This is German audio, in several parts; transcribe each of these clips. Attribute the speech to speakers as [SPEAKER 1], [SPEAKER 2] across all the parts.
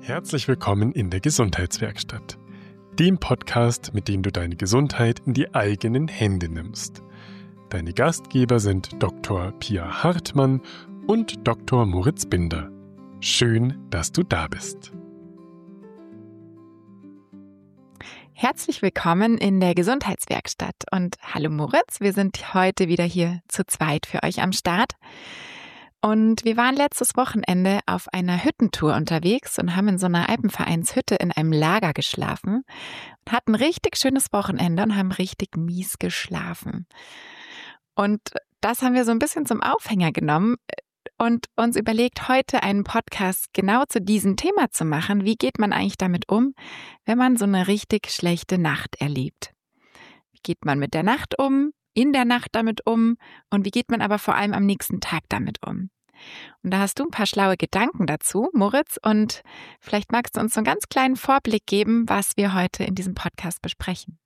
[SPEAKER 1] Herzlich willkommen in der Gesundheitswerkstatt, dem Podcast, mit dem du deine Gesundheit in die eigenen Hände nimmst. Deine Gastgeber sind Dr. Pia Hartmann und Dr. Moritz Binder. Schön, dass du da bist.
[SPEAKER 2] Herzlich willkommen in der Gesundheitswerkstatt und hallo Moritz, wir sind heute wieder hier zu zweit für euch am Start. Und wir waren letztes Wochenende auf einer Hüttentour unterwegs und haben in so einer Alpenvereinshütte in einem Lager geschlafen und hatten ein richtig schönes Wochenende und haben richtig mies geschlafen. Und das haben wir so ein bisschen zum Aufhänger genommen und uns überlegt, heute einen Podcast genau zu diesem Thema zu machen. Wie geht man eigentlich damit um, wenn man so eine richtig schlechte Nacht erlebt? Wie geht man mit der Nacht um, in der Nacht damit um und wie geht man aber vor allem am nächsten Tag damit um? Und da hast du ein paar schlaue Gedanken dazu, Moritz, und vielleicht magst du uns so einen ganz kleinen Vorblick geben, was wir heute in diesem Podcast besprechen.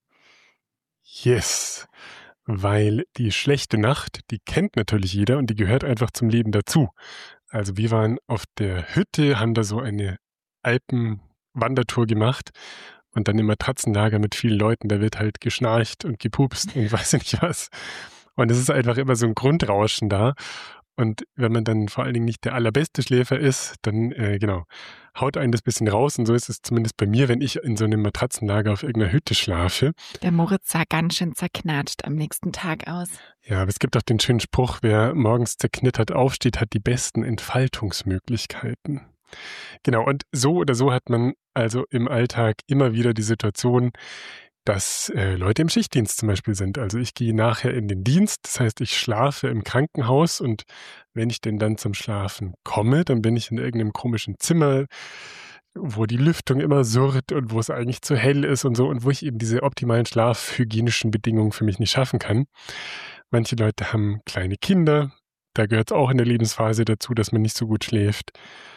[SPEAKER 1] Yes, weil die schlechte Nacht, die kennt natürlich jeder und die gehört einfach zum Leben dazu. Also wir waren auf der Hütte, haben da so eine Alpenwandertour gemacht und dann im Matratzenlager mit vielen Leuten, da wird halt geschnarcht und gepupst und weiß nicht was. Und es ist einfach immer so ein Grundrauschen da. Und wenn man dann vor allen Dingen nicht der allerbeste Schläfer ist, dann haut einen das bisschen raus. Und so ist es zumindest bei mir, wenn ich in so einem Matratzenlager auf irgendeiner Hütte schlafe.
[SPEAKER 2] Der Moritz sah ganz schön zerknatscht am nächsten Tag aus.
[SPEAKER 1] Ja, aber es gibt auch den schönen Spruch, wer morgens zerknittert aufsteht, hat die besten Entfaltungsmöglichkeiten. Genau, und so oder so hat man also im Alltag immer wieder die Situation, dass Leute im Schichtdienst zum Beispiel sind. Also ich gehe nachher in den Dienst, das heißt, ich schlafe im Krankenhaus und wenn ich denn dann zum Schlafen komme, dann bin ich in irgendeinem komischen Zimmer, wo die Lüftung immer surrt und wo es eigentlich zu hell ist und so und wo ich eben diese optimalen schlafhygienischen Bedingungen für mich nicht schaffen kann. Manche Leute haben kleine Kinder, da gehört es auch in der Lebensphase dazu, dass man nicht so gut schläft.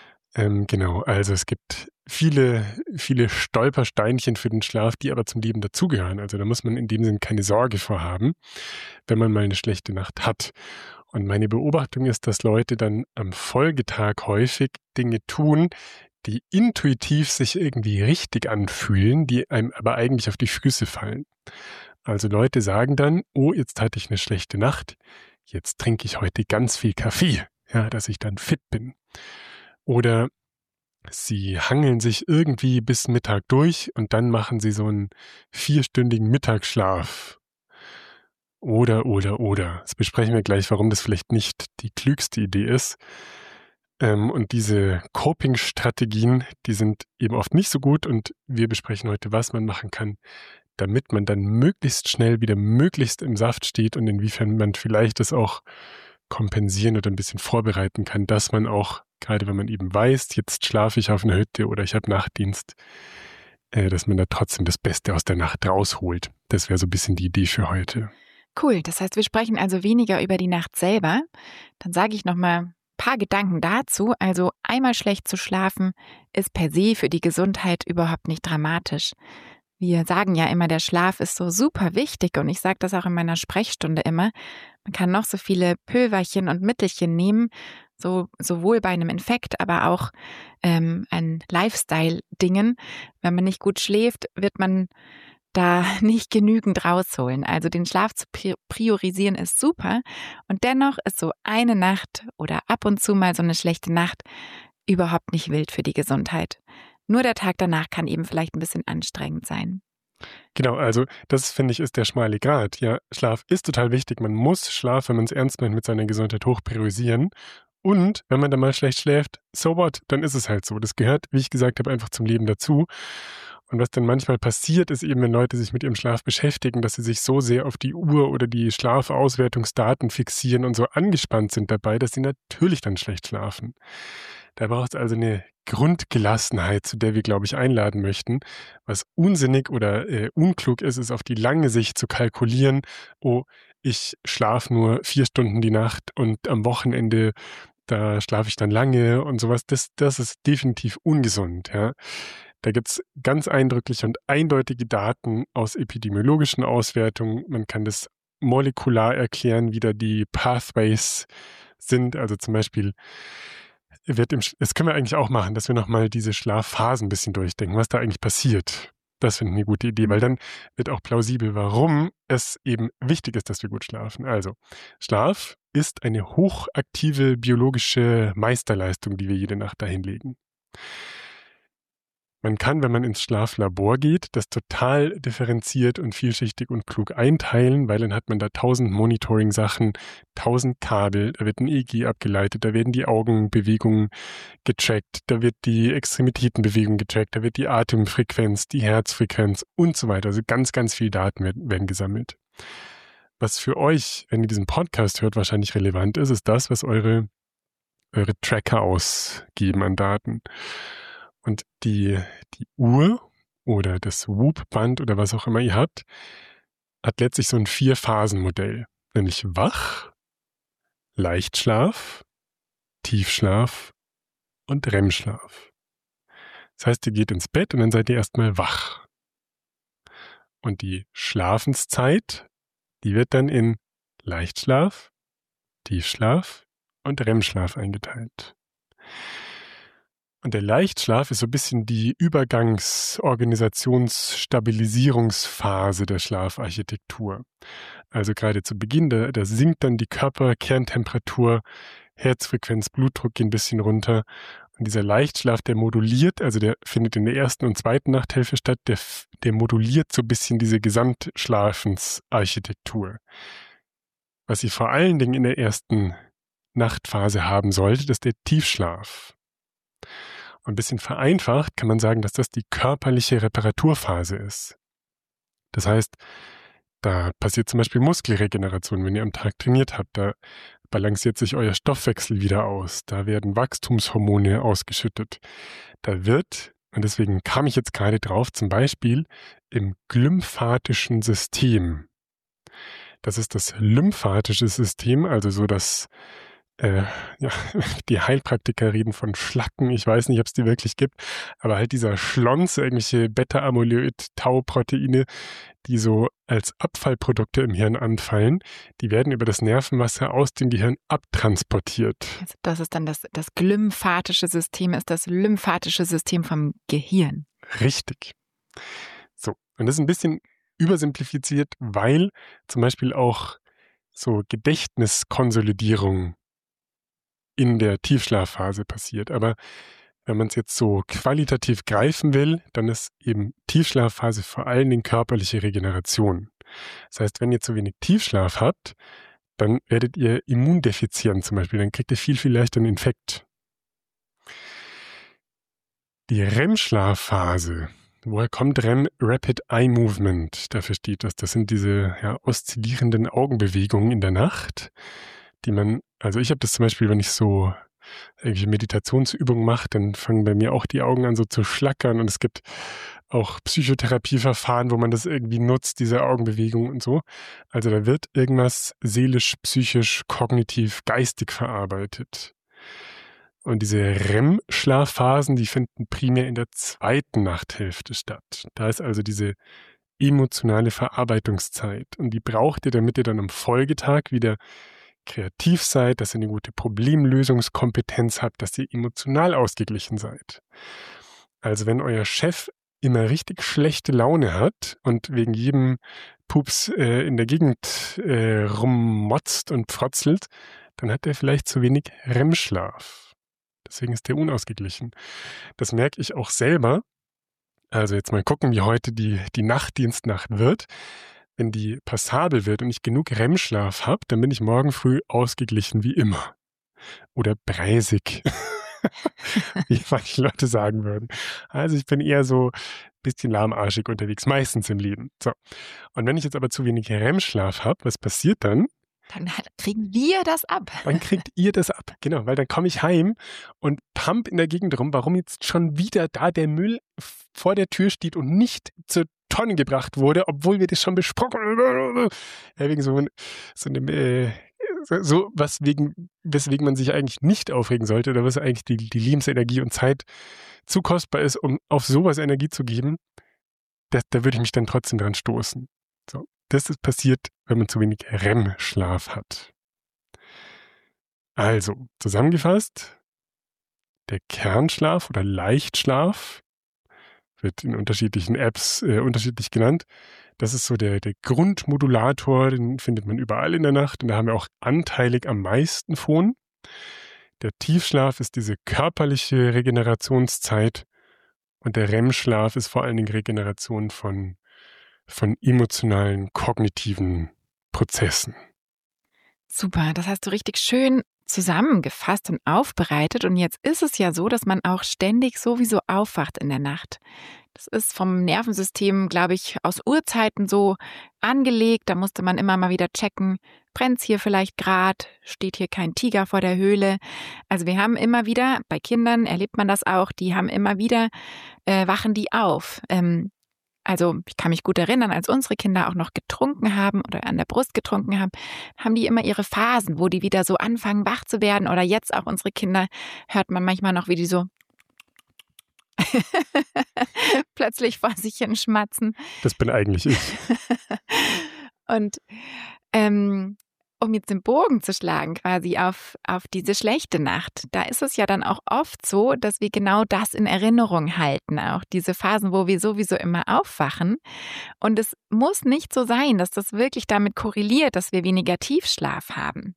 [SPEAKER 1] Also es gibt viele Stolpersteinchen für den Schlaf, die aber zum Leben dazugehören. Also da muss man in dem Sinn keine Sorge vor haben, wenn man mal eine schlechte Nacht hat. Und meine Beobachtung ist, dass Leute dann am Folgetag häufig Dinge tun, die intuitiv sich irgendwie richtig anfühlen, die einem aber eigentlich auf die Füße fallen. Also Leute sagen dann, oh, jetzt hatte ich eine schlechte Nacht, jetzt trinke ich heute ganz viel Kaffee, ja, dass ich dann fit bin. Oder sie hangeln sich irgendwie bis Mittag durch und dann machen sie so einen 4-stündigen Mittagsschlaf. Oder. Das besprechen wir gleich, warum das vielleicht nicht die klügste Idee ist. Und diese Coping-Strategien, die sind eben oft nicht so gut und wir besprechen heute, was man machen kann, damit man dann möglichst schnell wieder möglichst im Saft steht und inwiefern man vielleicht das auch kompensieren oder ein bisschen vorbereiten kann, dass man auch, gerade wenn man eben weiß, jetzt schlafe ich auf einer Hütte oder ich habe Nachtdienst, dass man da trotzdem das Beste aus der Nacht rausholt. Das wäre so ein bisschen die Idee für heute.
[SPEAKER 2] Cool, das heißt, wir sprechen also weniger über die Nacht selber. Dann sage ich nochmal ein paar Gedanken dazu. Also einmal schlecht zu schlafen ist per se für die Gesundheit überhaupt nicht dramatisch. Wir sagen ja immer, der Schlaf ist so super wichtig und ich sage das auch in meiner Sprechstunde immer. Man kann noch so viele Pülverchen und Mittelchen nehmen, sowohl bei einem Infekt, aber auch an Lifestyle-Dingen. Wenn man nicht gut schläft, wird man da nicht genügend rausholen. Also den Schlaf zu priorisieren ist super und dennoch ist so eine Nacht oder ab und zu mal so eine schlechte Nacht überhaupt nicht wild für die Gesundheit. Nur der Tag danach kann eben vielleicht ein bisschen anstrengend sein.
[SPEAKER 1] Genau, also das, finde ich, ist der schmale Grat. Ja, Schlaf ist total wichtig. Man muss Schlaf, wenn man es ernst meint, mit seiner Gesundheit hoch priorisieren. Und wenn man dann mal schlecht schläft, so what, dann ist es halt so. Das gehört, wie ich gesagt habe, einfach zum Leben dazu. Und was dann manchmal passiert, ist eben, wenn Leute sich mit ihrem Schlaf beschäftigen, dass sie sich so sehr auf die Uhr oder die Schlafauswertungsdaten fixieren und so angespannt sind dabei, dass sie natürlich dann schlecht schlafen. Da braucht es also eine Grundgelassenheit, zu der wir, glaube ich, einladen möchten. Was unsinnig oder unklug ist, ist auf die lange Sicht zu kalkulieren, oh, ich schlafe nur 4 Stunden die Nacht und am Wochenende, da schlafe ich dann lange und sowas. Das ist definitiv ungesund, ja. Da gibt es ganz eindrückliche und eindeutige Daten aus epidemiologischen Auswertungen. Man kann das molekular erklären, wie da die Pathways sind. Also zum Beispiel das können wir eigentlich auch machen, dass wir nochmal diese Schlafphasen ein bisschen durchdenken, was da eigentlich passiert. Das finde ich eine gute Idee, weil dann wird auch plausibel, warum es eben wichtig ist, dass wir gut schlafen. Also, Schlaf ist eine hochaktive biologische Meisterleistung, die wir jede Nacht dahin legen. Man kann, wenn man ins Schlaflabor geht, das total differenziert und vielschichtig und klug einteilen, weil dann hat man da 1000 Monitoring-Sachen, 1000 Kabel, da wird ein EEG abgeleitet, da werden die Augenbewegungen getrackt, da wird die Extremitätenbewegung getrackt, da wird die Atemfrequenz, die Herzfrequenz und so weiter. Also ganz, ganz viele Daten werden gesammelt. Was für euch, wenn ihr diesen Podcast hört, wahrscheinlich relevant ist, ist das, was eure Tracker ausgeben an Daten. Und die Uhr oder das Whoop-Band oder was auch immer ihr habt, hat letztlich so ein 4-Phasen-Modell. Nämlich Wach, Leichtschlaf, Tiefschlaf und REM-Schlaf. Das heißt, ihr geht ins Bett und dann seid ihr erstmal wach. Und die Schlafenszeit, die wird dann in Leichtschlaf, Tiefschlaf und REM-Schlaf eingeteilt. Und der Leichtschlaf ist so ein bisschen die Übergangsorganisationsstabilisierungsphase der Schlafarchitektur. Also gerade zu Beginn, da sinkt dann die Körperkerntemperatur, Herzfrequenz, Blutdruck gehen ein bisschen runter. Und dieser Leichtschlaf, der moduliert, also der findet in der ersten und zweiten Nachthälfte statt, der moduliert so ein bisschen diese Gesamtschlafensarchitektur. Was ihr vor allen Dingen in der ersten Nachtphase haben solltet, ist der Tiefschlaf. Und ein bisschen vereinfacht kann man sagen, dass das die körperliche Reparaturphase ist. Das heißt, da passiert zum Beispiel Muskelregeneration, wenn ihr am Tag trainiert habt. Da balanciert sich euer Stoffwechsel wieder aus. Da werden Wachstumshormone ausgeschüttet. Da wird, und deswegen kam ich jetzt gerade drauf, zum Beispiel im glymphatischen System. Das ist das lymphatische System, also so das die Heilpraktiker reden von Schlacken, ich weiß nicht, ob es die wirklich gibt, aber halt dieser Schlons, irgendwelche Beta-Amyloid-Tau-Proteine, die so als Abfallprodukte im Hirn anfallen, die werden über das Nervenwasser aus dem Gehirn abtransportiert.
[SPEAKER 2] Also das ist dann das glymphatische System, ist das lymphatische System vom Gehirn.
[SPEAKER 1] Richtig. So, und das ist ein bisschen übersimplifiziert, weil zum Beispiel auch so Gedächtniskonsolidierung in der Tiefschlafphase passiert. Aber wenn man es jetzt so qualitativ greifen will, dann ist eben Tiefschlafphase vor allen Dingen körperliche Regeneration. Das heißt, wenn ihr zu wenig Tiefschlaf habt, dann werdet ihr immundefizient zum Beispiel, dann kriegt ihr viel, viel leichter einen Infekt. Die REM-Schlafphase, woher kommt REM? Rapid Eye Movement, dafür steht das. Das sind diese oszillierenden Augenbewegungen in der Nacht, die man, also ich habe das zum Beispiel, wenn ich so irgendwelche Meditationsübungen mache, dann fangen bei mir auch die Augen an so zu schlackern und es gibt auch Psychotherapieverfahren, wo man das irgendwie nutzt, diese Augenbewegung und so. Also da wird irgendwas seelisch, psychisch, kognitiv, geistig verarbeitet. Und diese REM-Schlafphasen, die finden primär in der zweiten Nachthälfte statt. Da ist also diese emotionale Verarbeitungszeit und die braucht ihr, damit ihr dann am Folgetag wieder kreativ seid, dass ihr eine gute Problemlösungskompetenz habt, dass ihr emotional ausgeglichen seid. Also wenn euer Chef immer richtig schlechte Laune hat und wegen jedem Pups in der Gegend rummotzt und frotzelt, dann hat er vielleicht zu wenig REM-Schlaf. Deswegen ist der unausgeglichen. Das merke ich auch selber. Also jetzt mal gucken, wie heute die Nachtdienstnacht wird. Wenn die passabel wird und ich genug REM-Schlaf habe, dann bin ich morgen früh ausgeglichen wie immer. Oder breisig, wie manche Leute sagen würden. Also ich bin eher so ein bisschen lahmarschig unterwegs, meistens im Leben. So. Und wenn ich jetzt aber zu wenig REM-Schlaf habe, was passiert dann?
[SPEAKER 2] Dann kriegen wir das ab.
[SPEAKER 1] Dann kriegt ihr das ab, genau, weil dann komme ich heim und pump in der Gegend rum, warum jetzt schon wieder da der Müll vor der Tür steht und nicht zur Tonne gebracht wurde, obwohl wir das schon besprochen haben. Ja, wegen weswegen man sich eigentlich nicht aufregen sollte oder was eigentlich die Lebensenergie und Zeit zu kostbar ist, um auf sowas Energie zu geben, da würde ich mich dann trotzdem dran stoßen. So. Das ist passiert, wenn man zu wenig REM-Schlaf hat. Also, zusammengefasst, der Kernschlaf oder Leichtschlaf, wird in unterschiedlichen Apps unterschiedlich genannt. Das ist so der Grundmodulator, den findet man überall in der Nacht und da haben wir auch anteilig am meisten von. Der Tiefschlaf ist diese körperliche Regenerationszeit und der REM-Schlaf ist vor allen Dingen Regeneration von emotionalen, kognitiven Prozessen.
[SPEAKER 2] Super, das hast du richtig schön zusammengefasst und aufbereitet. Und jetzt ist es ja so, dass man auch ständig sowieso aufwacht in der Nacht. Das ist vom Nervensystem, glaube ich, aus Urzeiten so angelegt. Da musste man immer mal wieder checken, brennt's hier vielleicht gerade, steht hier kein Tiger vor der Höhle. Also wir haben immer wieder, bei Kindern erlebt man das auch, die haben immer wieder, wachen die auf. Also ich kann mich gut erinnern, als unsere Kinder auch noch getrunken haben oder an der Brust getrunken haben, haben die immer ihre Phasen, wo die wieder so anfangen, wach zu werden. Oder jetzt auch unsere Kinder, hört man manchmal noch, wie die so plötzlich vor sich hin schmatzen.
[SPEAKER 1] Das bin eigentlich ich.
[SPEAKER 2] Und um jetzt den Bogen zu schlagen quasi auf diese schlechte Nacht, da ist es ja dann auch oft so, dass wir genau das in Erinnerung halten, auch diese Phasen, wo wir sowieso immer aufwachen. Und es muss nicht so sein, dass das wirklich damit korreliert, dass wir weniger Tiefschlaf haben.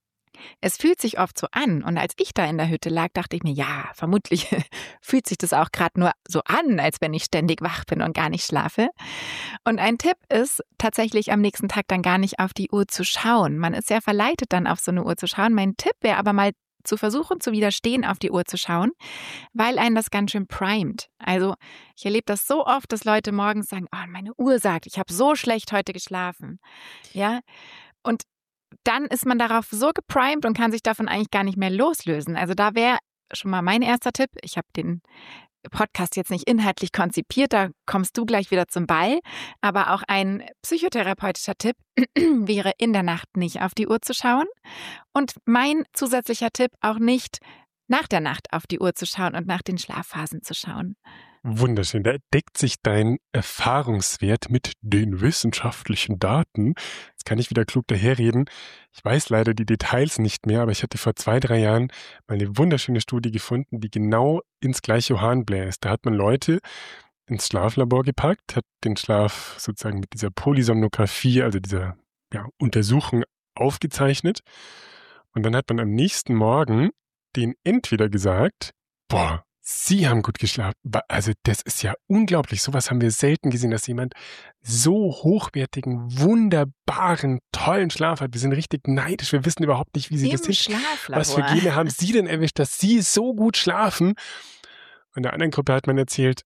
[SPEAKER 2] Es fühlt sich oft so an und als ich da in der Hütte lag, dachte ich mir, ja, vermutlich fühlt sich das auch gerade nur so an, als wenn ich ständig wach bin und gar nicht schlafe. Und ein Tipp ist, tatsächlich am nächsten Tag dann gar nicht auf die Uhr zu schauen. Man ist sehr verleitet, dann auf so eine Uhr zu schauen. Mein Tipp wäre aber mal zu versuchen, zu widerstehen, auf die Uhr zu schauen, weil einen das ganz schön primet. Also ich erlebe das so oft, dass Leute morgens sagen, oh, meine Uhr sagt, ich habe so schlecht heute geschlafen. Ja, und dann ist man darauf so geprimed und kann sich davon eigentlich gar nicht mehr loslösen. Also da wäre schon mal mein erster Tipp. Ich habe den Podcast jetzt nicht inhaltlich konzipiert, da kommst du gleich wieder zum Ball. Aber auch ein psychotherapeutischer Tipp wäre, in der Nacht nicht auf die Uhr zu schauen. Und mein zusätzlicher Tipp, auch nicht nach der Nacht auf die Uhr zu schauen und nach den Schlafphasen zu schauen.
[SPEAKER 1] Wunderschön. Da deckt sich dein Erfahrungswert mit den wissenschaftlichen Daten. Jetzt kann ich wieder klug daherreden. Ich weiß leider die Details nicht mehr, aber ich hatte vor 2-3 Jahren mal eine wunderschöne Studie gefunden, die genau ins gleiche Horn bläst. Da hat man Leute ins Schlaflabor gepackt, hat den Schlaf sozusagen mit dieser Polysomnographie, also dieser Untersuchung aufgezeichnet. Und dann hat man am nächsten Morgen denen entweder gesagt, boah, Sie haben gut geschlafen. Also das ist ja unglaublich. Sowas haben wir selten gesehen, dass jemand so hochwertigen, wunderbaren, tollen Schlaf hat. Wir sind richtig neidisch. Wir wissen überhaupt nicht, wie Sie das sind. Was für Gene haben Sie denn erwischt, dass Sie so gut schlafen? Und der anderen Gruppe hat man erzählt,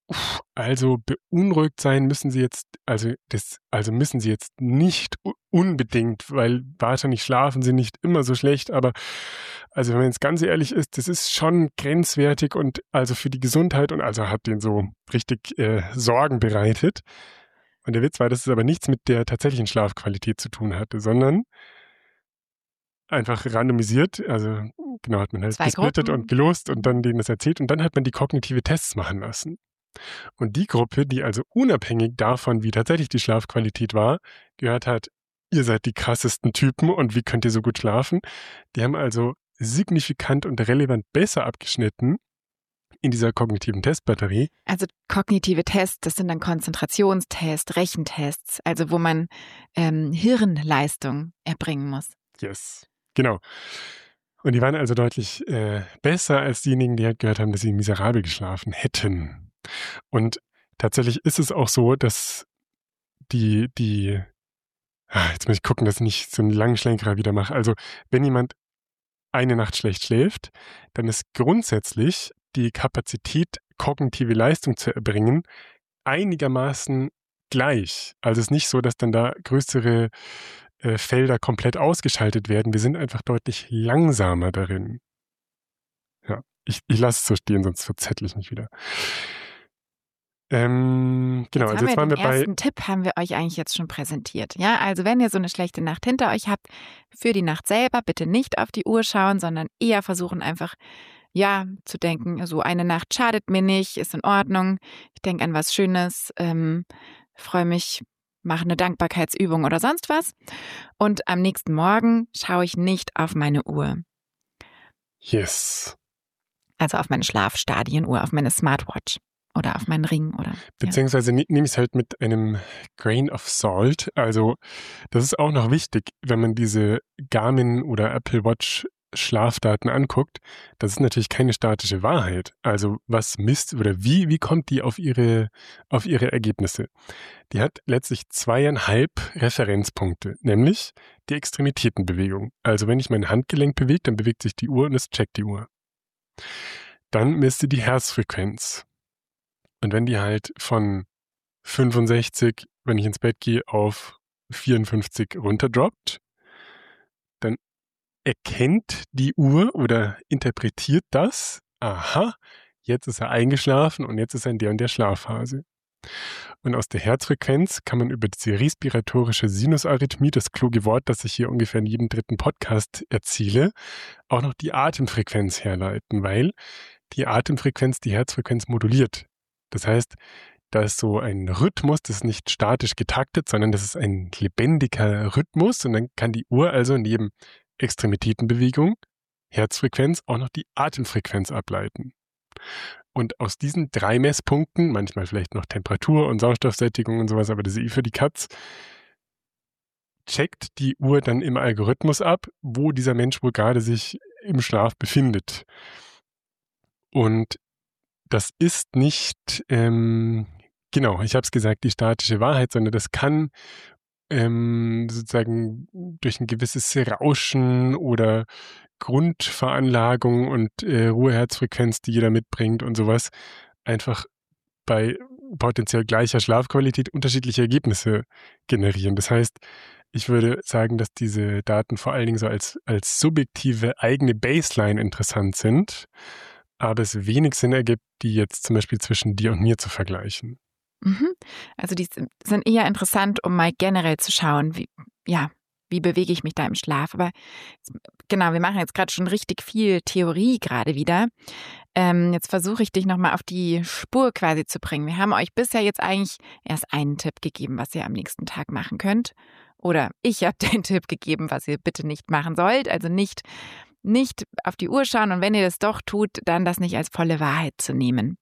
[SPEAKER 1] also beunruhigt sein müssen Sie jetzt, müssen Sie jetzt nicht unbedingt, weil wahrscheinlich schlafen Sie nicht immer so schlecht, aber also wenn man jetzt ganz ehrlich ist, das ist schon grenzwertig und also für die Gesundheit und also hat denen so richtig Sorgen bereitet. Und der Witz war, dass es aber nichts mit der tatsächlichen Schlafqualität zu tun hatte, sondern einfach randomisiert, also genau, hat man halt gesplittet und gelost und dann denen das erzählt und dann hat man die kognitive Tests machen lassen. Und die Gruppe, die also unabhängig davon, wie tatsächlich die Schlafqualität war, gehört hat, ihr seid die krassesten Typen und wie könnt ihr so gut schlafen, die haben also signifikant und relevant besser abgeschnitten in dieser kognitiven Testbatterie.
[SPEAKER 2] Also kognitive Tests, das sind dann Konzentrationstests, Rechentests, also wo man Hirnleistung erbringen muss.
[SPEAKER 1] Yes, genau. Und die waren also deutlich besser als diejenigen, die halt gehört haben, dass sie miserabel geschlafen hätten. Und tatsächlich ist es auch so, dass jetzt muss ich gucken, dass ich nicht so einen langen Schlenkerer wieder mache. Also wenn jemand eine Nacht schlecht schläft, dann ist grundsätzlich die Kapazität, kognitive Leistung zu erbringen, einigermaßen gleich. Also es ist nicht so, dass dann da größere Felder komplett ausgeschaltet werden. Wir sind einfach deutlich langsamer darin. Ja, ich lasse es so stehen, sonst verzettle ich mich wieder. Genau,
[SPEAKER 2] also jetzt waren wir bei... Den ersten Tipp haben wir euch eigentlich jetzt schon präsentiert. Ja, also wenn ihr so eine schlechte Nacht hinter euch habt, für die Nacht selber bitte nicht auf die Uhr schauen, sondern eher versuchen einfach, zu denken, so eine Nacht schadet mir nicht, ist in Ordnung, ich denke an was Schönes, freue mich, mache eine Dankbarkeitsübung oder sonst was. Und am nächsten Morgen schaue ich nicht auf meine Uhr.
[SPEAKER 1] Yes.
[SPEAKER 2] Also auf meine Schlafstadienuhr, auf meine Smartwatch oder auf meinen Ring oder.
[SPEAKER 1] Beziehungsweise nehme ich es halt mit einem Grain of Salt. Also das ist auch noch wichtig, wenn man diese Garmin oder Apple Watch Schlafdaten anguckt. Das ist natürlich keine statische Wahrheit. Also was misst oder wie kommt die auf ihre Ergebnisse? Die hat letztlich 2,5 Referenzpunkte, nämlich die Extremitätenbewegung. Also wenn ich mein Handgelenk bewege, dann bewegt sich die Uhr und es checkt die Uhr. Dann misst sie die Herzfrequenz. Und wenn die halt von 65, wenn ich ins Bett gehe, auf 54 runterdroppt, dann erkennt die Uhr oder interpretiert das, aha, jetzt ist er eingeschlafen und jetzt ist er in der und der Schlafphase. Und aus der Herzfrequenz kann man über diese respiratorische Sinusarrhythmie, das kluge Wort, das ich hier ungefähr in jedem 3. Podcast erzähle, auch noch die Atemfrequenz herleiten, weil die Atemfrequenz die Herzfrequenz moduliert. Das heißt, da ist so ein Rhythmus, das ist nicht statisch getaktet, sondern das ist ein lebendiger Rhythmus und dann kann die Uhr also neben Extremitätenbewegung, Herzfrequenz auch noch die Atemfrequenz ableiten. Und aus diesen 3 Messpunkten, manchmal vielleicht noch Temperatur und Sauerstoffsättigung und sowas, aber das ist für die Katz, checkt die Uhr dann im Algorithmus ab, wo dieser Mensch wohl gerade sich im Schlaf befindet. Und das ist nicht, genau, ich habe es gesagt, die statische Wahrheit, sondern das kann sozusagen durch ein gewisses Rauschen oder Grundveranlagung und Ruheherzfrequenz, die jeder mitbringt und sowas, einfach bei potenziell gleicher Schlafqualität unterschiedliche Ergebnisse generieren. Das heißt, ich würde sagen, dass diese Daten vor allen Dingen so als subjektive eigene Baseline interessant sind, aber es wenig Sinn ergibt, die jetzt zum Beispiel zwischen dir und mir zu vergleichen.
[SPEAKER 2] Also die sind eher interessant, um mal generell zu schauen, wie bewege ich mich da im Schlaf. Aber genau, wir machen jetzt gerade schon richtig viel Theorie gerade wieder. Jetzt versuche ich dich nochmal auf die Spur quasi zu bringen. Wir haben euch bisher jetzt eigentlich erst einen Tipp gegeben, was ihr am nächsten Tag machen könnt. Oder ich habe den Tipp gegeben, was ihr bitte nicht machen sollt. Also nicht auf die Uhr schauen und wenn ihr das doch tut, dann das nicht als volle Wahrheit zu nehmen.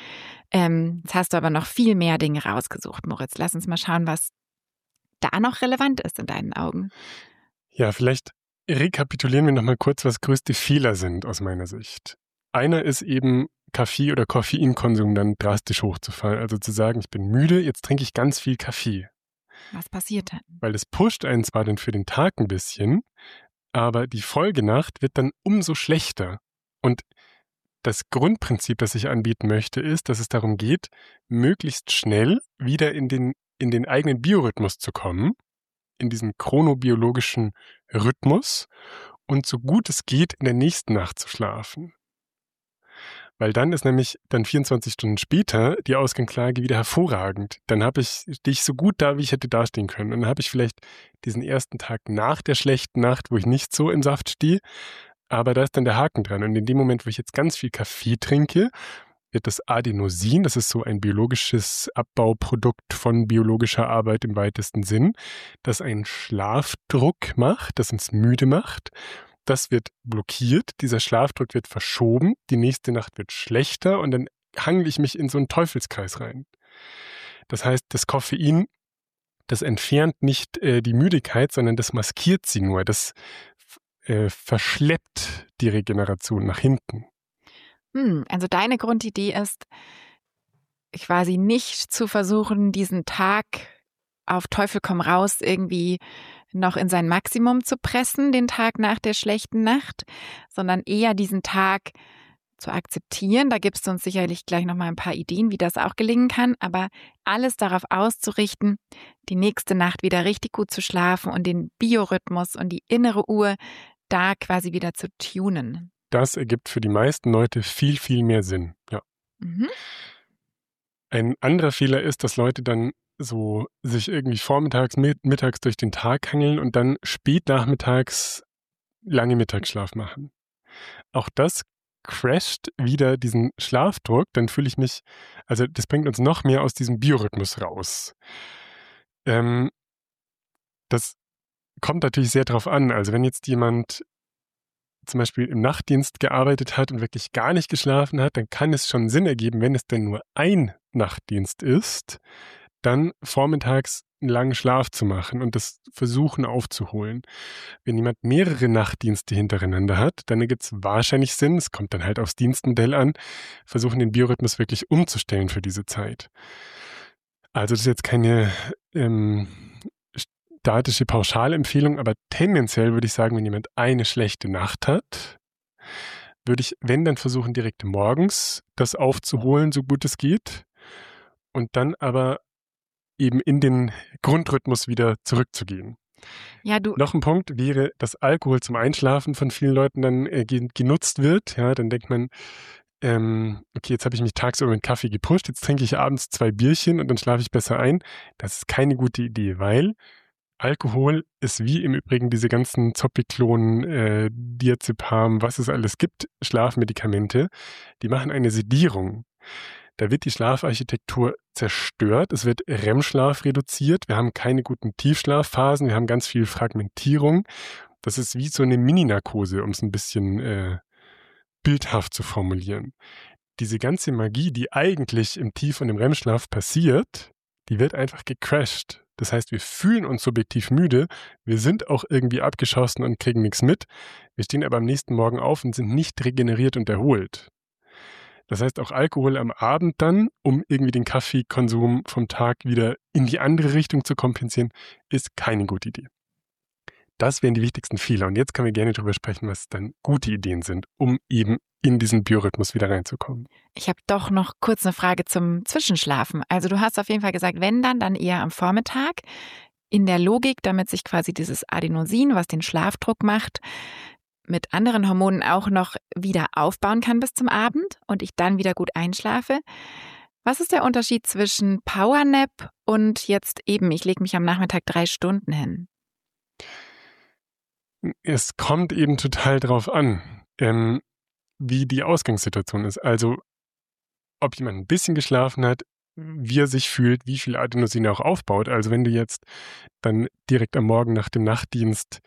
[SPEAKER 2] Jetzt hast du aber noch viel mehr Dinge rausgesucht, Moritz. Lass uns mal schauen, was da noch relevant ist in deinen Augen.
[SPEAKER 1] Ja, vielleicht rekapitulieren wir nochmal kurz, was größte Fehler sind aus meiner Sicht. Einer ist eben, Kaffee- oder Koffeinkonsum dann drastisch hochzufahren. Also zu sagen, ich bin müde, jetzt trinke ich ganz viel Kaffee.
[SPEAKER 2] Was passiert dann?
[SPEAKER 1] Weil das pusht einen zwar dann für den Tag ein bisschen, aber die Folgenacht wird dann umso schlechter. Und das Grundprinzip, das ich anbieten möchte, ist, dass es darum geht, möglichst schnell wieder in den eigenen Biorhythmus zu kommen, in diesen chronobiologischen Rhythmus und so gut es geht, in der nächsten Nacht zu schlafen. Weil dann ist nämlich dann 24 Stunden später die Ausgangslage wieder hervorragend. Dann stehe ich so gut da, wie ich hätte dastehen können. Und dann habe ich vielleicht diesen ersten Tag nach der schlechten Nacht, wo ich nicht so im Saft stehe, aber da ist dann der Haken dran. Und in dem Moment, wo ich jetzt ganz viel Kaffee trinke, wird das Adenosin, das ist so ein biologisches Abbauprodukt von biologischer Arbeit im weitesten Sinn, das einen Schlafdruck macht, das uns müde macht. Das wird blockiert, dieser Schlafdruck wird verschoben, die nächste Nacht wird schlechter und dann hangle ich mich in so einen Teufelskreis rein. Das heißt, das Koffein, das entfernt nicht die Müdigkeit, sondern das maskiert sie nur, das verschleppt die Regeneration nach hinten.
[SPEAKER 2] Also deine Grundidee ist, quasi nicht zu versuchen, diesen Tag auf Teufel komm raus irgendwie noch in sein Maximum zu pressen, den Tag nach der schlechten Nacht, sondern eher diesen Tag zu akzeptieren. Da gibst du uns sicherlich gleich nochmal ein paar Ideen, wie das auch gelingen kann, aber alles darauf auszurichten, die nächste Nacht wieder richtig gut zu schlafen und den Biorhythmus und die innere Uhr da quasi wieder zu tunen.
[SPEAKER 1] Das ergibt für die meisten Leute viel, viel mehr Sinn, ja. Ein anderer Fehler ist, dass Leute dann so sich irgendwie vormittags, mittags durch den Tag hangeln und dann spät nachmittags lange Mittagsschlaf machen. Auch das crasht wieder diesen Schlafdruck, dann fühle ich mich, also das bringt uns noch mehr aus diesem Biorhythmus raus. Das kommt natürlich sehr drauf an, also wenn jetzt jemand zum Beispiel im Nachtdienst gearbeitet hat und wirklich gar nicht geschlafen hat, dann kann es schon Sinn ergeben, wenn es denn nur ein Nachtdienst ist, dann vormittags einen langen Schlaf zu machen und das versuchen aufzuholen. Wenn jemand mehrere Nachtdienste hintereinander hat, dann ergibt es wahrscheinlich Sinn, es kommt dann halt aufs Dienstmodell an, versuchen den Biorhythmus wirklich umzustellen für diese Zeit. Also das ist jetzt keine statische Pauschalempfehlung, aber tendenziell würde ich sagen, wenn jemand eine schlechte Nacht hat, würde ich, wenn, dann versuchen, direkt morgens das aufzuholen, so gut es geht, und dann aber eben in den Grundrhythmus wieder zurückzugehen.
[SPEAKER 2] Ja,
[SPEAKER 1] Noch ein Punkt wäre, dass Alkohol zum Einschlafen von vielen Leuten dann genutzt wird. Ja, dann denkt man, okay, jetzt habe ich mich tagsüber mit Kaffee gepusht, jetzt trinke ich abends 2 Bierchen und dann schlafe ich besser ein. Das ist keine gute Idee, weil Alkohol ist wie im Übrigen diese ganzen Zopiclon, Diazepam, was es alles gibt, Schlafmedikamente, die machen eine Sedierung. Da wird die Schlafarchitektur zerstört, es wird REM-Schlaf reduziert, wir haben keine guten Tiefschlafphasen, wir haben ganz viel Fragmentierung. Das ist wie so eine Mini-Narkose, um es ein bisschen bildhaft zu formulieren. Diese ganze Magie, die eigentlich im Tief- und im REM-Schlaf passiert, die wird einfach gecrashed. Das heißt, wir fühlen uns subjektiv müde, wir sind auch irgendwie abgeschossen und kriegen nichts mit. Wir stehen aber am nächsten Morgen auf und sind nicht regeneriert und erholt. Das heißt, auch Alkohol am Abend dann, um irgendwie den Kaffeekonsum vom Tag wieder in die andere Richtung zu kompensieren, ist keine gute Idee. Das wären die wichtigsten Fehler. Und jetzt können wir gerne darüber sprechen, was dann gute Ideen sind, um eben in diesen Biorhythmus wieder reinzukommen.
[SPEAKER 2] Ich habe doch noch kurz eine Frage zum Zwischenschlafen. Also du hast auf jeden Fall gesagt, wenn dann eher am Vormittag. In der Logik, damit sich quasi dieses Adenosin, was den Schlafdruck macht, mit anderen Hormonen auch noch wieder aufbauen kann bis zum Abend und ich dann wieder gut einschlafe. Was ist der Unterschied zwischen Powernap und jetzt eben, ich lege mich am Nachmittag 3 Stunden hin?
[SPEAKER 1] Es kommt eben total drauf an, wie die Ausgangssituation ist. Also, ob jemand ein bisschen geschlafen hat, wie er sich fühlt, wie viel Adenosin er auch aufbaut. Also, wenn du jetzt dann direkt am Morgen nach dem Nachtdienst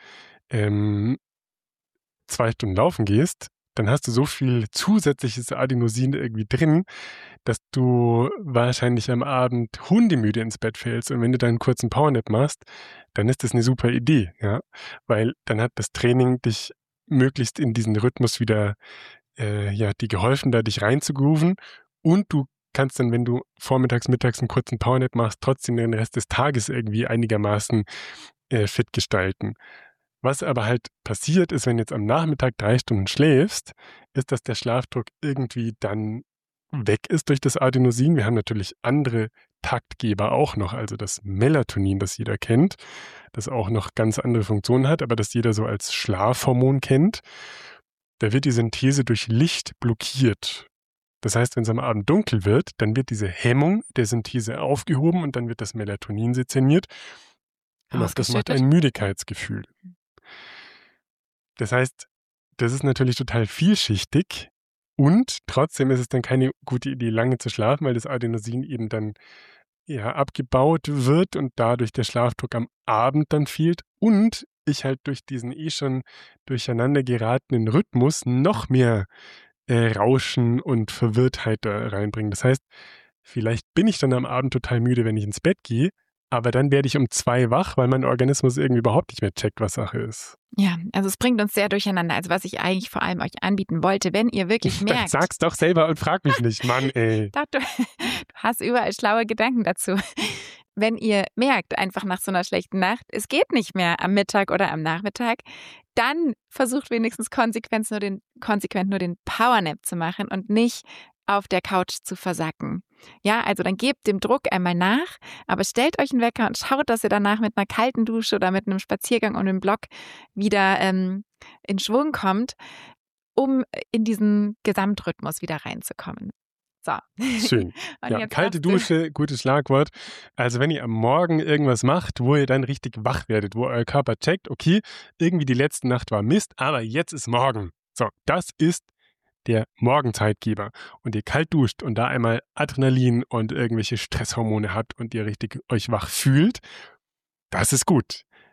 [SPEAKER 1] 2 Stunden laufen gehst, dann hast du so viel zusätzliches Adenosin irgendwie drin, dass du wahrscheinlich am Abend hundemüde ins Bett fällst. Und wenn du dann einen kurzen Powernap machst, dann ist das eine super Idee, ja, weil dann hat das Training dich möglichst in diesen Rhythmus wieder, dir geholfen, da dich reinzugrooven, und du kannst dann, wenn du vormittags, mittags einen kurzen Powernap machst, trotzdem den Rest des Tages irgendwie einigermaßen fit gestalten. Was aber halt passiert ist, wenn du jetzt am Nachmittag 3 Stunden schläfst, ist, dass der Schlafdruck irgendwie dann weg ist durch das Adenosin. Wir haben natürlich andere Taktgeber auch noch, also das Melatonin, das jeder kennt, das auch noch ganz andere Funktionen hat, aber das jeder so als Schlafhormon kennt. Da wird die Synthese durch Licht blockiert. Das heißt, wenn es am Abend dunkel wird, dann wird diese Hemmung der Synthese aufgehoben und dann wird das Melatonin sezerniert. Und auch das macht ein Müdigkeitsgefühl. Das heißt, das ist natürlich total vielschichtig und trotzdem ist es dann keine gute Idee, lange zu schlafen, weil das Adenosin eben dann abgebaut wird und dadurch der Schlafdruck am Abend dann fehlt und ich halt durch diesen schon durcheinander geratenen Rhythmus noch mehr Rauschen und Verwirrtheit da reinbringen. Das heißt, vielleicht bin ich dann am Abend total müde, wenn ich ins Bett gehe, aber dann werde ich um 2 wach, weil mein Organismus irgendwie überhaupt nicht mehr checkt, was Sache ist.
[SPEAKER 2] Ja, also es bringt uns sehr durcheinander. Also was ich eigentlich vor allem euch anbieten wollte, wenn ihr wirklich merkt...
[SPEAKER 1] Sag's doch selber und frag mich nicht, Mann, ey.
[SPEAKER 2] Du hast überall schlaue Gedanken dazu. Wenn ihr merkt, einfach nach so einer schlechten Nacht, es geht nicht mehr am Mittag oder am Nachmittag, dann versucht wenigstens konsequent nur den Powernap zu machen und nicht auf der Couch zu versacken. Ja, also dann gebt dem Druck einmal nach, aber stellt euch einen Wecker und schaut, dass ihr danach mit einer kalten Dusche oder mit einem Spaziergang um den Block wieder in Schwung kommt, um in diesen Gesamtrhythmus wieder reinzukommen. So.
[SPEAKER 1] Schön. Ja, kalte Dusche, gutes Schlagwort. Also wenn ihr am Morgen irgendwas macht, wo ihr dann richtig wach werdet, wo euer Körper checkt, okay, irgendwie die letzte Nacht war Mist, aber jetzt ist morgen. So, das ist der Morgenzeitgeber. Und ihr kalt duscht und da einmal Adrenalin und irgendwelche Stresshormone habt und ihr richtig euch wach fühlt, das ist gut.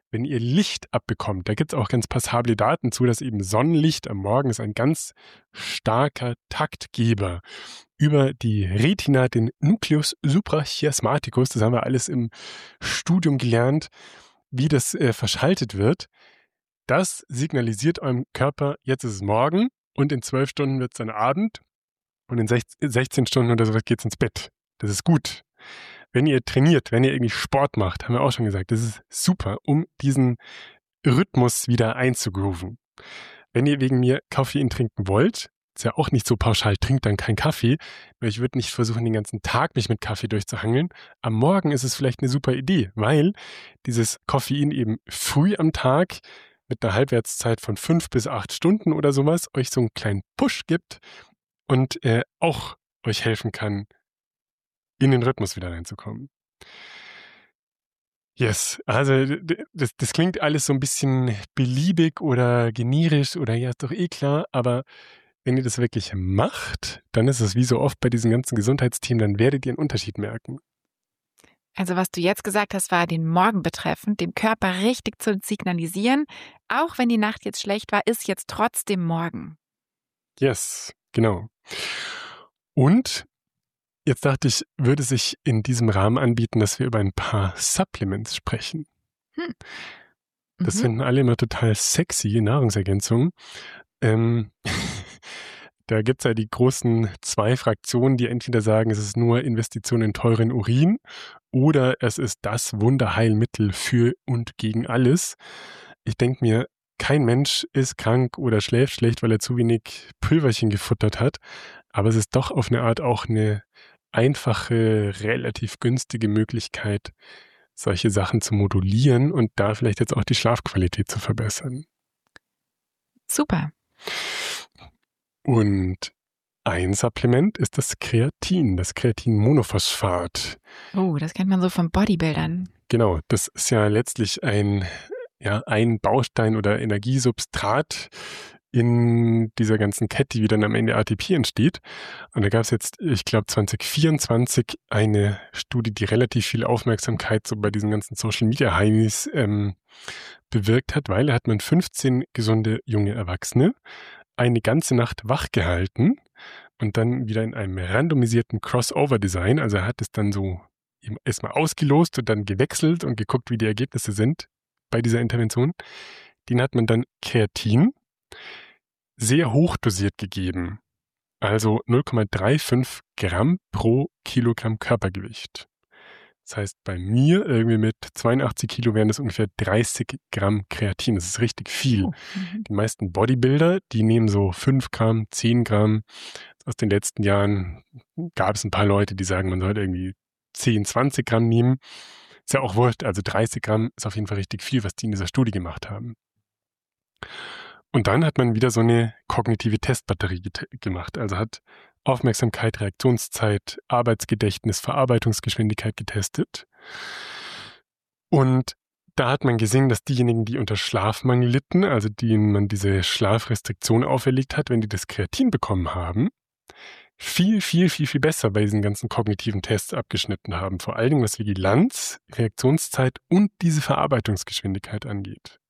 [SPEAKER 1] wenn ihr Licht abbekommt, da gibt es auch ganz passable Daten zu, dass eben Sonnenlicht am Morgen ist ein ganz starker Taktgeber über die Retina, den Nucleus suprachiasmaticus, das haben wir alles im Studium gelernt, wie das verschaltet wird. Das signalisiert eurem Körper, jetzt ist es morgen und in 12 Stunden wird es dann Abend und in 16 Stunden oder sowas geht es ins Bett. Das ist gut. Wenn ihr trainiert, wenn ihr irgendwie Sport macht, haben wir auch schon gesagt, das ist super, um diesen Rhythmus wieder einzugrooven. Wenn ihr wegen mir Koffein trinken wollt, ist ja auch nicht so pauschal, trinkt dann keinen Kaffee, weil ich würde nicht versuchen, den ganzen Tag mich mit Kaffee durchzuhangeln. Am Morgen ist es vielleicht eine super Idee, weil dieses Koffein eben früh am Tag mit einer Halbwertszeit von 5 bis 8 Stunden oder sowas euch so einen kleinen Push gibt und auch euch helfen kann, in den Rhythmus wieder reinzukommen. Yes, also das klingt alles so ein bisschen beliebig oder generisch oder ja, ist doch eh klar, aber wenn ihr das wirklich macht, dann ist es wie so oft bei diesen ganzen Gesundheitsthemen, dann werdet ihr einen Unterschied merken.
[SPEAKER 2] Also was du jetzt gesagt hast, war den Morgen betreffend, dem Körper richtig zu signalisieren, auch wenn die Nacht jetzt schlecht war, ist jetzt trotzdem morgen.
[SPEAKER 1] Yes, genau. Und jetzt dachte ich, würde sich in diesem Rahmen anbieten, dass wir über ein paar Supplements sprechen. Das finden alle immer total sexy, Nahrungsergänzungen. Da gibt es ja die großen 2 Fraktionen, die entweder sagen, es ist nur Investition in teuren Urin oder es ist das Wunderheilmittel für und gegen alles. Ich denke mir, kein Mensch ist krank oder schläft schlecht, weil er zu wenig Pülverchen gefuttert hat. Aber es ist doch auf eine Art auch eine einfache, relativ günstige Möglichkeit, solche Sachen zu modulieren und da vielleicht jetzt auch die Schlafqualität zu verbessern.
[SPEAKER 2] Super.
[SPEAKER 1] Und ein Supplement ist das Kreatinmonophosphat.
[SPEAKER 2] Oh, das kennt man so von Bodybuildern.
[SPEAKER 1] Genau, das ist ja letztlich ein Baustein oder Energiesubstrat in dieser ganzen Kette, wie dann am Ende ATP entsteht. Und da gab es jetzt, ich glaube 2024, eine Studie, die relativ viel Aufmerksamkeit so bei diesen ganzen Social-Media-Heinis bewirkt hat, weil da hat man 15 gesunde junge Erwachsene eine ganze Nacht wach gehalten und dann wieder in einem randomisierten Crossover-Design, also er hat es dann so erstmal ausgelost und dann gewechselt und geguckt, wie die Ergebnisse sind bei dieser Intervention. Den hat man dann Kreatin sehr hoch dosiert gegeben, also 0,35 Gramm pro Kilogramm Körpergewicht. Das heißt, bei mir irgendwie mit 82 Kilo wären das ungefähr 30 Gramm Kreatin. Das ist richtig viel. Die meisten Bodybuilder, die nehmen so 5 Gramm, 10 Gramm. Aus den letzten Jahren gab es ein paar Leute, die sagen, man sollte irgendwie 10, 20 Gramm nehmen. Ist ja auch wurscht. Also 30 Gramm ist auf jeden Fall richtig viel, was die in dieser Studie gemacht haben. Und dann hat man wieder so eine kognitive Testbatterie gemacht. Also hat Aufmerksamkeit, Reaktionszeit, Arbeitsgedächtnis, Verarbeitungsgeschwindigkeit getestet. Und da hat man gesehen, dass diejenigen, die unter Schlafmangel litten, also denen man diese Schlafrestriktion auferlegt hat, wenn die das Kreatin bekommen haben, viel besser bei diesen ganzen kognitiven Tests abgeschnitten haben. Vor allen Dingen, was Vigilanz, Reaktionszeit und diese Verarbeitungsgeschwindigkeit angeht.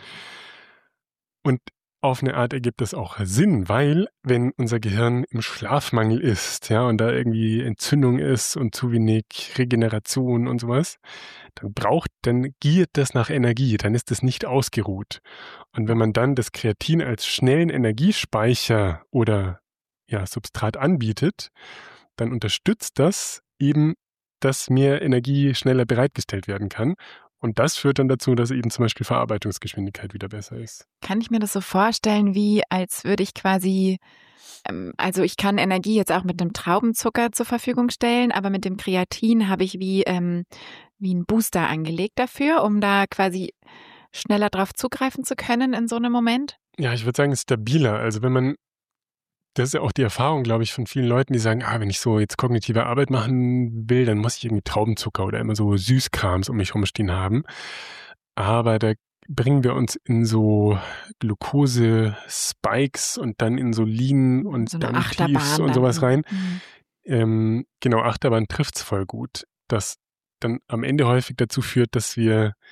[SPEAKER 1] Und auf eine Art ergibt das auch Sinn, weil wenn unser Gehirn im Schlafmangel ist, ja, und da irgendwie Entzündung ist und zu wenig Regeneration und sowas, dann giert das nach Energie, dann ist es nicht ausgeruht. Und wenn man dann das Kreatin als schnellen Energiespeicher oder Substrat anbietet, dann unterstützt das eben, dass mehr Energie schneller bereitgestellt werden kann. Und das führt dann dazu, dass eben zum Beispiel Verarbeitungsgeschwindigkeit wieder besser ist.
[SPEAKER 2] Kann ich mir das so vorstellen, wie als würde ich quasi, also ich kann Energie jetzt auch mit einem Traubenzucker zur Verfügung stellen, aber mit dem Kreatin habe ich wie einen Booster angelegt dafür, um da quasi schneller drauf zugreifen zu können in so einem Moment?
[SPEAKER 1] Ja, ich würde sagen, es ist stabiler. Also das ist ja auch die Erfahrung, glaube ich, von vielen Leuten, die sagen, wenn ich so jetzt kognitive Arbeit machen will, dann muss ich irgendwie Traubenzucker oder immer so Süßkrams um mich rumstehen haben. Aber da bringen wir uns in so Glucose-Spikes und dann Insulin und
[SPEAKER 2] So eine
[SPEAKER 1] dann Tiefs und
[SPEAKER 2] Achterbahn
[SPEAKER 1] sowas
[SPEAKER 2] dann.
[SPEAKER 1] rein. Genau, Achterbahn trifft's voll gut. Das dann am Ende häufig dazu führt, dass wir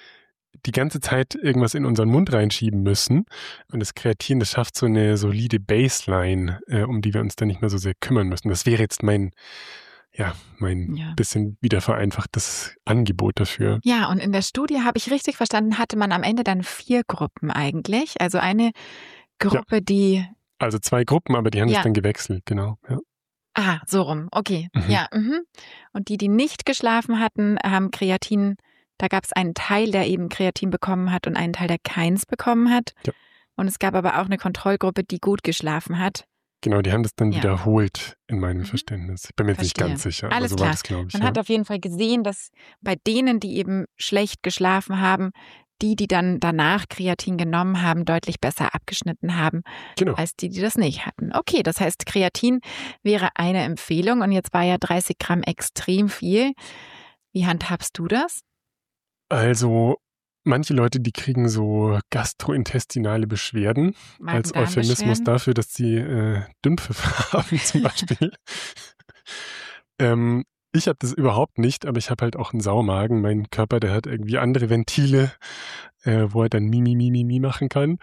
[SPEAKER 1] die ganze Zeit irgendwas in unseren Mund reinschieben müssen. Und das Kreatin, das schafft so eine solide Baseline, um die wir uns dann nicht mehr so sehr kümmern müssen. Das wäre jetzt mein bisschen wieder vereinfachtes Angebot dafür.
[SPEAKER 2] Ja, und in der Studie, habe ich richtig verstanden, hatte man am Ende dann 4 Gruppen eigentlich. Also eine Gruppe, die...
[SPEAKER 1] Also 2 Gruppen, aber die haben es dann gewechselt, genau. Ja.
[SPEAKER 2] Ah, so rum, okay.
[SPEAKER 1] Mhm.
[SPEAKER 2] Ja, Und die nicht geschlafen hatten, haben Kreatin, da gab es einen Teil, der eben Kreatin bekommen hat und einen Teil, der keins bekommen hat.
[SPEAKER 1] Ja.
[SPEAKER 2] Und es gab aber auch eine Kontrollgruppe, die gut geschlafen hat.
[SPEAKER 1] Genau, die haben das dann wiederholt in meinem Verständnis. Ich bin mir jetzt nicht ganz sicher,
[SPEAKER 2] Alles
[SPEAKER 1] aber so war das, glaube ich.
[SPEAKER 2] Man hat auf jeden Fall gesehen, dass bei denen, die eben schlecht geschlafen haben, die dann danach Kreatin genommen haben, deutlich besser abgeschnitten haben, als die das nicht hatten. Okay, das heißt, Kreatin wäre eine Empfehlung und jetzt war ja 30 Gramm extrem viel. Wie handhabst du das?
[SPEAKER 1] Also manche Leute, die kriegen so gastrointestinale Beschwerden als Euphemismus dafür, dass sie Dümpfe haben zum Beispiel. Ich habe das überhaupt nicht, aber ich habe halt auch einen Saumagen. Mein Körper, der hat irgendwie andere Ventile, wo er dann Mi machen kann.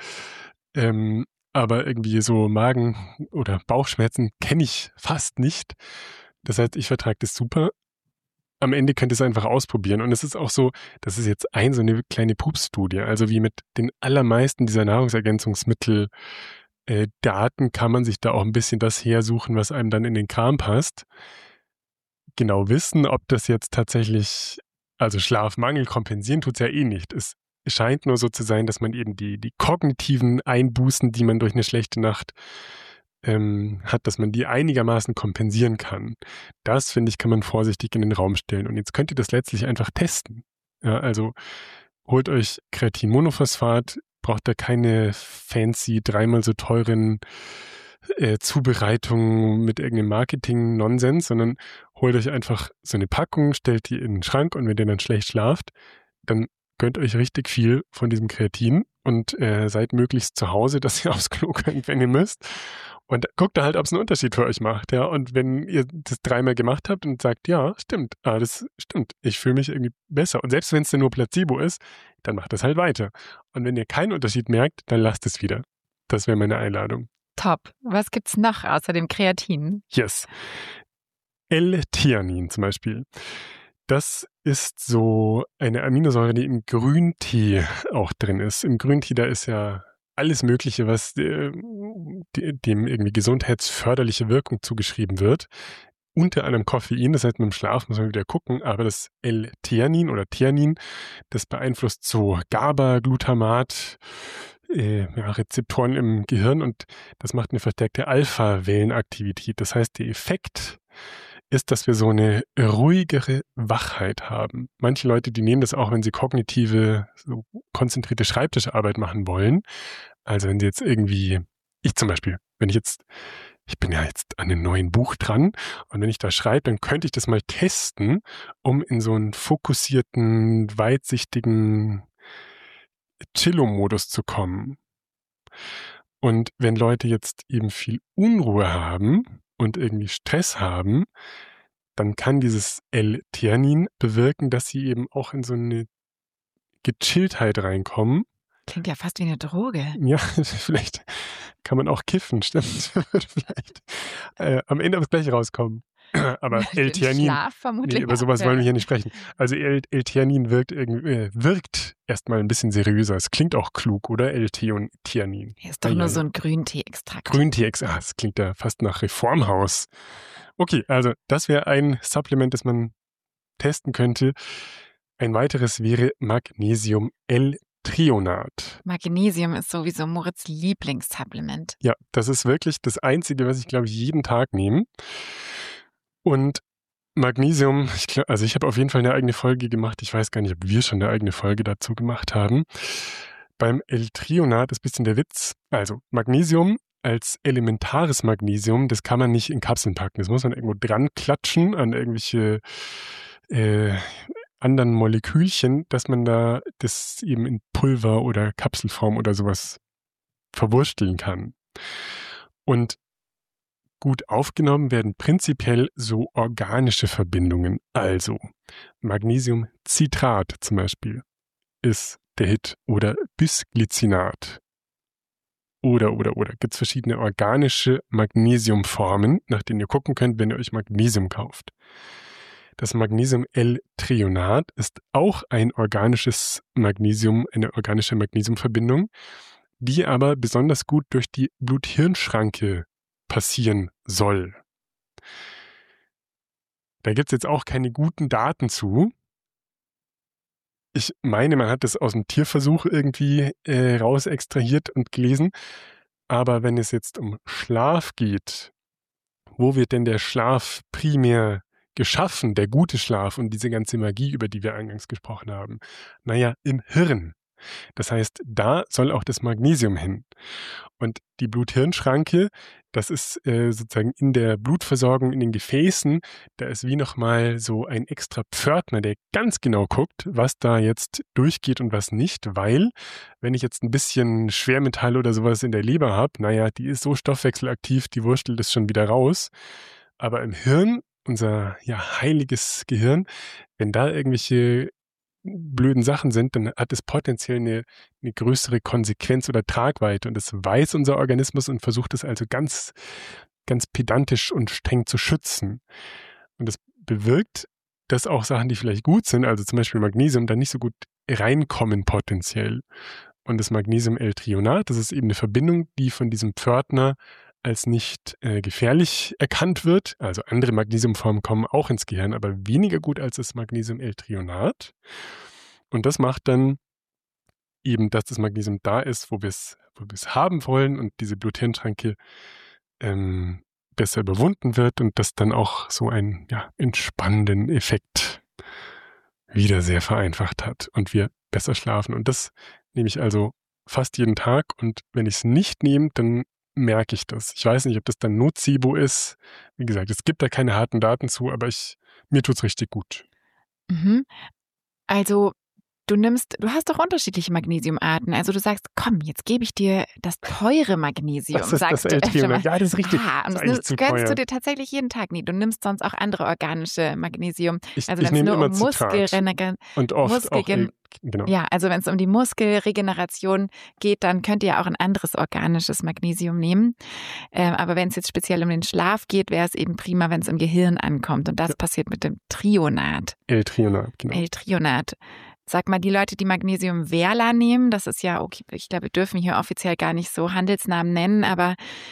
[SPEAKER 1] Aber irgendwie so Magen- oder Bauchschmerzen kenne ich fast nicht. Das heißt, ich vertrage das super. Am Ende könnt ihr es einfach ausprobieren. Und es ist auch so, das ist jetzt so eine kleine Pupsstudie. Also wie mit den allermeisten dieser Nahrungsergänzungsmittel Daten kann man sich da auch ein bisschen das hersuchen, was einem dann in den Kram passt. Genau wissen, ob das jetzt tatsächlich, also Schlafmangel kompensieren tut es ja eh nicht. Es scheint nur so zu sein, dass man eben die kognitiven Einbußen, die man durch eine schlechte Nacht hat, dass man die einigermaßen kompensieren kann. Das, finde ich, kann man vorsichtig in den Raum stellen. Und jetzt könnt ihr das letztlich einfach testen. Ja, also holt euch Kreatinmonophosphat, braucht da keine fancy, 3-mal so teuren Zubereitungen mit irgendeinem Marketing-Nonsens, sondern holt euch einfach so eine Packung, stellt die in den Schrank und wenn ihr dann schlecht schlaft, dann gönnt euch richtig viel von diesem Kreatin und seid möglichst zu Hause, dass ihr aufs Klo könnt, wenn ihr müsst. Und guckt da halt, ob es einen Unterschied für euch macht. Ja? Und wenn ihr das 3-mal gemacht habt und sagt, ja, stimmt, das stimmt, ich fühle mich irgendwie besser. Und selbst wenn es dann nur Placebo ist, dann macht das halt weiter. Und wenn ihr keinen Unterschied merkt, dann lasst es wieder. Das wäre meine Einladung.
[SPEAKER 2] Top. Was gibt's noch außer dem Kreatin?
[SPEAKER 1] Yes. L-Theanin zum Beispiel. Das ist so eine Aminosäure, die im Grüntee auch drin ist. Im Grüntee, da ist ja alles Mögliche, was dem irgendwie gesundheitsförderliche Wirkung zugeschrieben wird. Unter anderem Koffein, das heißt, mit dem Schlaf muss man wieder gucken, aber das L-Theanin oder Theanin, das beeinflusst so GABA, Glutamat, Rezeptoren im Gehirn und das macht eine verstärkte Alpha-Wellenaktivität. Das heißt, der Effekt ist, dass wir so eine ruhigere Wachheit haben. Manche Leute, die nehmen das auch, wenn sie kognitive, so konzentrierte Schreibtischarbeit machen wollen. Also wenn sie jetzt irgendwie, ich zum Beispiel, ich bin ja jetzt an einem neuen Buch dran und wenn ich da schreibe, dann könnte ich das mal testen, um in so einen fokussierten, weitsichtigen Chillo-Modus zu kommen. Und wenn Leute jetzt eben viel Unruhe haben und irgendwie Stress haben, dann kann dieses L-Theanin bewirken, dass sie eben auch in so eine Gechilltheit reinkommen.
[SPEAKER 2] Klingt ja fast wie eine Droge.
[SPEAKER 1] Ja, vielleicht kann man auch kiffen, stimmt. Vielleicht am Ende aufs Gleiche rauskommen. Aber L-Theanin, über sowas wollen wir hier nicht sprechen. Also L-Theanin wirkt erstmal ein bisschen seriöser. Es klingt auch klug, oder? L-Theanin.
[SPEAKER 2] Ist doch nur so ein Grüntee-Extrakt.
[SPEAKER 1] Grüntee-Extrakt, das klingt ja fast nach Reformhaus. Okay, also das wäre ein Supplement, das man testen könnte. Ein weiteres wäre Magnesium-L-Threonat.
[SPEAKER 2] Magnesium ist sowieso Moritz' Lieblingssupplement.
[SPEAKER 1] Ja, das ist wirklich das Einzige, was ich, glaube ich, jeden Tag nehme. Und Magnesium, ich habe auf jeden Fall eine eigene Folge gemacht. Ich weiß gar nicht, ob wir schon eine eigene Folge dazu gemacht haben. Beim L-Threonat ist ein bisschen der Witz. Also Magnesium als elementares Magnesium, das kann man nicht in Kapseln packen. Das muss man irgendwo dran klatschen an irgendwelche anderen Molekülchen, dass man da das eben in Pulver oder Kapselform oder sowas verwursteln kann. Und gut aufgenommen werden prinzipiell so organische Verbindungen. Also Magnesiumcitrat zum Beispiel ist der Hit, oder Bisglycinat. Oder. Gibt es verschiedene organische Magnesiumformen, nach denen ihr gucken könnt, wenn ihr euch Magnesium kauft. Das Magnesium-L-Threonat ist auch ein organisches Magnesium, eine organische Magnesiumverbindung, die aber besonders gut durch die Blut-Hirn-Schranke passieren soll. Da gibt es jetzt auch keine guten Daten zu. Ich meine, man hat das aus dem Tierversuch irgendwie raus extrahiert und gelesen. Aber wenn es jetzt um Schlaf geht, wo wird denn der Schlaf primär geschaffen, der gute Schlaf und diese ganze Magie, über die wir eingangs gesprochen haben? Naja, im Hirn. Das heißt, da soll auch das Magnesium hin. Und die Blut-Hirn-Schranke, das ist sozusagen in der Blutversorgung in den Gefäßen, da ist wie nochmal so ein extra Pförtner, der ganz genau guckt, was da jetzt durchgeht und was nicht, weil wenn ich jetzt ein bisschen Schwermetall oder sowas in der Leber habe, naja, die ist so stoffwechselaktiv, die wurstelt es schon wieder raus. Aber im Hirn, unser heiliges Gehirn, wenn da irgendwelche blöden Sachen sind, dann hat es potenziell eine größere Konsequenz oder Tragweite. Und das weiß unser Organismus und versucht es also ganz, ganz pedantisch und streng zu schützen. Und das bewirkt, dass auch Sachen, die vielleicht gut sind, also zum Beispiel Magnesium, dann nicht so gut reinkommen potenziell. Und das Magnesium-L-Threonat, das ist eben eine Verbindung, die von diesem Pförtner als nicht gefährlich erkannt wird. Also andere Magnesiumformen kommen auch ins Gehirn, aber weniger gut als das Magnesium-L-Threonat. Und das macht dann eben, dass das Magnesium da ist, wo wir es haben wollen und diese Blut-Hirn-Schranke besser überwunden wird und das dann auch so einen entspannenden Effekt wieder sehr vereinfacht hat und wir besser schlafen. Und das nehme ich also fast jeden Tag und wenn ich es nicht nehme, dann merke ich das. Ich weiß nicht, ob das dann Nocebo ist. Wie gesagt, es gibt da keine harten Daten zu, aber mir tut es richtig gut.
[SPEAKER 2] Mhm. Also du hast doch unterschiedliche Magnesiumarten. Also du sagst, komm, jetzt gebe ich dir das teure Magnesium.
[SPEAKER 1] Das ist
[SPEAKER 2] sagst
[SPEAKER 1] das L-Threonat. Ja, das ist richtig.
[SPEAKER 2] Und das gönnst du dir tatsächlich jeden Tag nie. Du nimmst sonst auch andere organische Magnesium.
[SPEAKER 1] Ich
[SPEAKER 2] wenn es
[SPEAKER 1] nehme
[SPEAKER 2] nur
[SPEAKER 1] immer
[SPEAKER 2] um
[SPEAKER 1] Muskelregeneration und oft auch genau.
[SPEAKER 2] Ja, also wenn es um die Muskelregeneration geht, dann könnt ihr auch ein anderes organisches Magnesium nehmen. Aber wenn es jetzt speziell um den Schlaf geht, wäre es eben prima, wenn es im Gehirn ankommt. Und das passiert mit dem Threonat.
[SPEAKER 1] L-Threonat, genau.
[SPEAKER 2] L-Threonat. Sag mal, die Leute, die Magnesium Verla nehmen, das ist ja, okay, ich glaube, wir dürfen hier offiziell gar nicht so Handelsnamen nennen, aber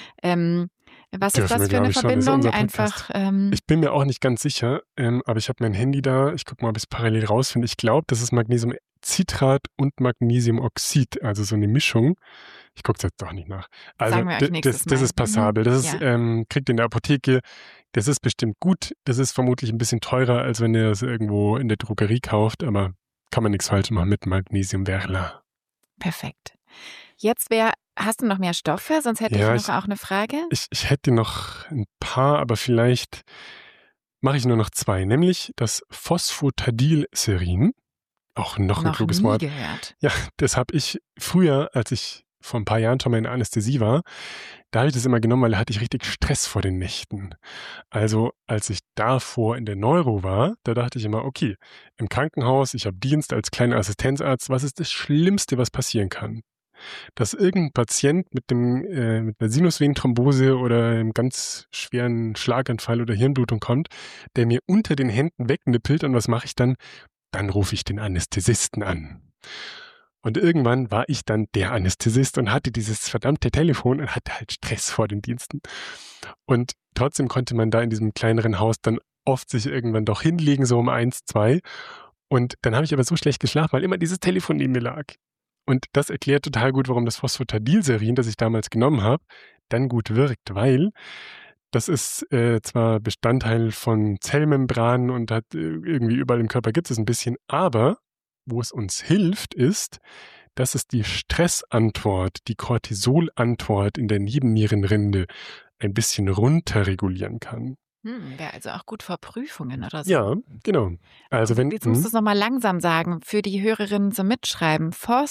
[SPEAKER 2] was ist das für eine Verbindung? Einfach.
[SPEAKER 1] Ich bin mir auch nicht ganz sicher, aber ich habe mein Handy da, ich gucke mal, ob ich es parallel rausfinde. Ich glaube, das ist Magnesiumcitrat und Magnesiumoxid, also so eine Mischung. Ich gucke es jetzt doch nicht nach. Also
[SPEAKER 2] Sagen wir euch nächstes
[SPEAKER 1] das
[SPEAKER 2] Mal.
[SPEAKER 1] ist passabel. Das ist, kriegt ihr in der Apotheke. Das ist bestimmt gut. Das ist vermutlich ein bisschen teurer, als wenn ihr es irgendwo in der Drogerie kauft, aber kann man nichts falsch machen mit Magnesium Verla.
[SPEAKER 2] Perfekt. Jetzt hast du noch mehr Stoffe? Sonst hätte ich noch auch eine Frage.
[SPEAKER 1] Ich hätte noch ein paar, aber vielleicht mache ich nur noch 2. Nämlich das Phosphatidylserin. Auch noch ein kluges Wort.
[SPEAKER 2] Gehört.
[SPEAKER 1] Ja, das habe ich früher, als ich vor ein paar Jahren schon mal in der Anästhesie war, da habe ich das immer genommen, weil da hatte ich richtig Stress vor den Nächten. Also als ich davor in der Neuro war, da dachte ich immer, okay, im Krankenhaus, ich habe Dienst als kleiner Assistenzarzt, was ist das Schlimmste, was passieren kann? Dass irgendein Patient mit einer Sinusvenenthrombose oder einem ganz schweren Schlaganfall oder Hirnblutung kommt, der mir unter den Händen wegnippelt und was mache ich dann? Dann rufe ich den Anästhesisten an. Und irgendwann war ich dann der Anästhesist und hatte dieses verdammte Telefon und hatte halt Stress vor den Diensten. Und trotzdem konnte man da in diesem kleineren Haus dann oft sich irgendwann doch hinlegen, so um 1, 2. Und dann habe ich aber so schlecht geschlafen, weil immer dieses Telefon neben mir lag. Und das erklärt total gut, warum das Phosphatidylserin, das ich damals genommen habe, dann gut wirkt, weil das ist zwar Bestandteil von Zellmembranen und hat irgendwie überall im Körper gibt es ein bisschen, aber wo es uns hilft, ist, dass es die Stressantwort, die Cortisolantwort in der Nebennierenrinde ein bisschen runterregulieren kann.
[SPEAKER 2] Wäre also auch gut vor Prüfungen oder so.
[SPEAKER 1] Ja, genau. Also
[SPEAKER 2] jetzt musst du es nochmal langsam sagen, für die Hörerinnen zum Mitschreiben.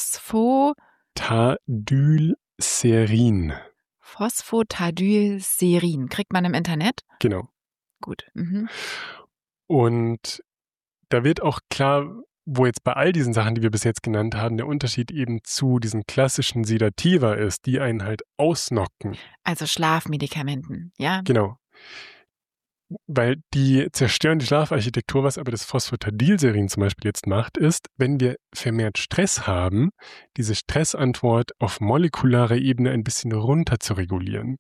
[SPEAKER 1] Phosphatidylserin.
[SPEAKER 2] Phosphatidylserin. Kriegt man im Internet?
[SPEAKER 1] Genau.
[SPEAKER 2] Gut.
[SPEAKER 1] Und da wird auch klar, wo jetzt bei all diesen Sachen, die wir bis jetzt genannt haben, der Unterschied eben zu diesen klassischen Sedativa ist, die einen halt ausnocken.
[SPEAKER 2] Also Schlafmedikamenten, ja?
[SPEAKER 1] Genau. Weil die zerstören die Schlafarchitektur. Was aber das Phosphatidylserin zum Beispiel jetzt macht, ist, wenn wir vermehrt Stress haben, diese Stressantwort auf molekularer Ebene ein bisschen runter zu regulieren.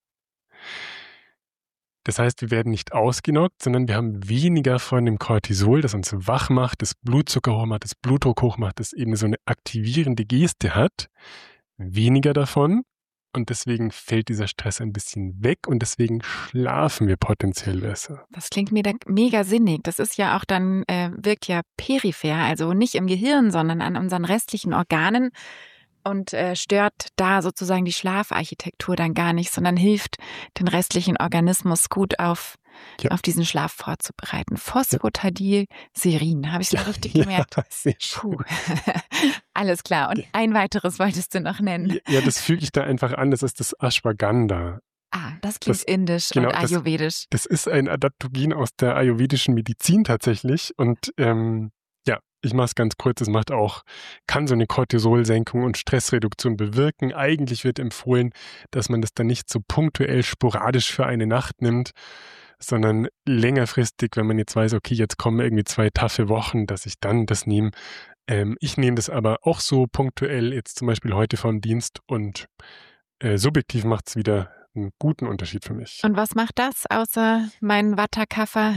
[SPEAKER 1] Das heißt, wir werden nicht ausgenockt, sondern wir haben weniger von dem Cortisol, das uns wach macht, das Blutzucker hoch macht, das Blutdruck hoch macht, das eben so eine aktivierende Geste hat. Weniger davon. Und deswegen fällt dieser Stress ein bisschen weg und deswegen schlafen wir potenziell besser.
[SPEAKER 2] Das klingt mir mega sinnig. Das ist ja auch dann, wirkt ja peripher, also nicht im Gehirn, sondern an unseren restlichen Organen und stört da sozusagen die Schlafarchitektur dann gar nicht, sondern hilft den restlichen Organismus gut auf diesen Schlaf vorzubereiten. Phosphatidylserin, habe ich es richtig gemerkt?
[SPEAKER 1] Ja, sehr schön.
[SPEAKER 2] Alles klar. Und ein weiteres wolltest du noch nennen.
[SPEAKER 1] Ja, das füge ich da einfach an. Das ist das Ashwagandha.
[SPEAKER 2] Ah, das klingt indisch und ayurvedisch.
[SPEAKER 1] Das ist ein Adaptogen aus der ayurvedischen Medizin tatsächlich. Und ich mache es ganz kurz. Es kann so eine Cortisolsenkung und Stressreduktion bewirken. Eigentlich wird empfohlen, dass man das dann nicht so punktuell sporadisch für eine Nacht nimmt, sondern längerfristig, wenn man jetzt weiß, okay, jetzt kommen irgendwie 2 taffe Wochen, dass ich dann das nehme. Ich nehme das aber auch so punktuell, jetzt zum Beispiel heute vom Dienst und subjektiv macht es wieder einen guten Unterschied für mich.
[SPEAKER 2] Und was macht das, außer meinen Vata-Kapha?